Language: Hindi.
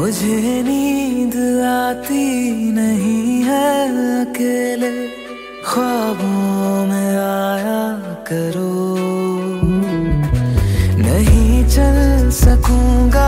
मुझे नींद आती नहीं है, अकेले ख्वाबों में आया करो। नहीं चल सकूंगा